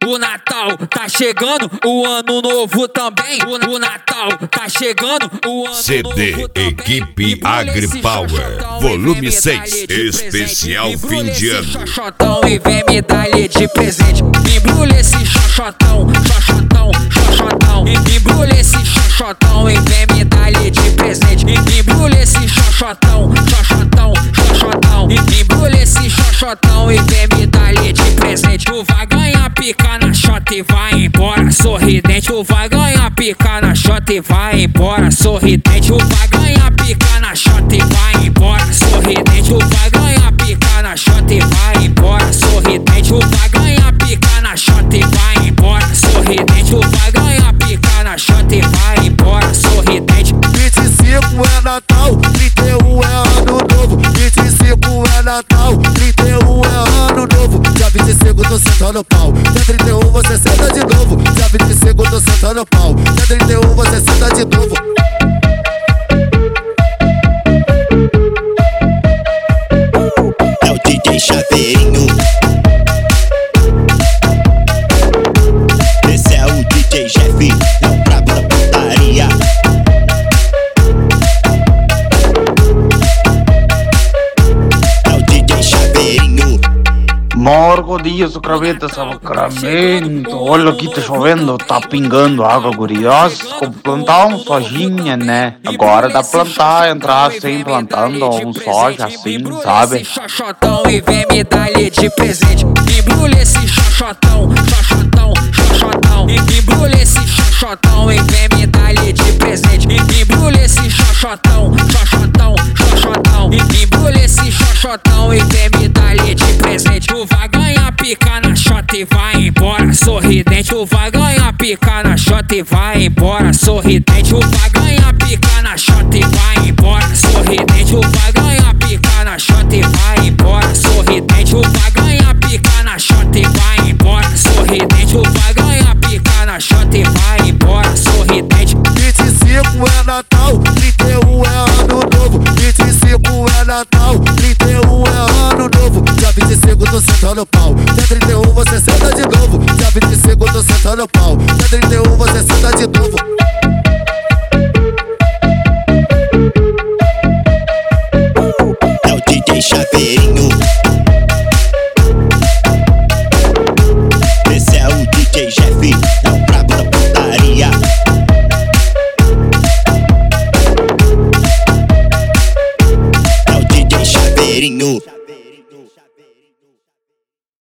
O Natal tá chegando, o Ano Novo também. O Natal tá chegando, o Ano CD Novo também. Equipe AgriPower, volume 6, especial fim de ano. Xoxotão e vem me dar-lhe de presente. Embrulha esse xoxotão, xoxotão, xoxotão. Embrulha esse xoxotão e vem me dar-lhe de presente. Embrulha esse xoxotão, xoxotão, xoxotão. Embrulha esse xoxotão e vem me dar-lhe de presente. Tu vai ganhar pica na xota e vai embora sorridente. Tu vai ganhar pica na xota e vai embora sorridente. Tu vai ganhar pica na xota e vai embora sorridente. Tu vai ganhar pica na xota e vai embora sorridente. Tu vai ganhar pica na xota e vai embora sorridente. Tu vai ganhar pica na xota e vai embora sorridente. 25 é Natal, 31 é Ano Novo. 25 é Natal, 31 é Ano Novo. Dia 25 tô sentando pau, dia 31 você senta de novo. Dia 25 tô sentando pau, dia 31 você senta de novo. É o DJ Chaveirinho. Esse é o DJ Jeff, é o brabo da putaria. É o DJ Chaveirinho. Morgo dias outra vez de Sacramento. Olha aqui, tá chovendo, tá pingando água, gurios. Como plantar um sojinha, né? Agora dá pra plantar, entrar assim, plantando um soja assim, sabe? Xoxotão e vem me dar-lhe de presente. Embrulha esse xoxotão, xoxotão, xoxotão. Embrulha esse xoxotão e vem me dar-lhe de presente. Embrulha esse xoxotão, xoxotão, xoxotão. Embrulha esse xoxotão e vem me dar-lhe de presente. Tu vai ganhar pica na xota e vai embora sorridente. Tu vai ganhar pica na xota e vai embora sorridente. Tu vai ganhar pica na xota e vai embora sorridente. Tu vai ganhar pica na xota e vai embora sorridente. Tu vai ganhar pica na xota e vai embora sorridente. Tu vai ganhar pica na xota e vai embora sorridente. 25 é Natal, 31 é Ano Novo. 25 é Natal, 31 é Ano Novo. Dia 25 tô sentando pau, dia 31 você senta de novo. Dia 25 tô sentando pau, dia 31 você senta de novo. É o DJ Chaveirinho.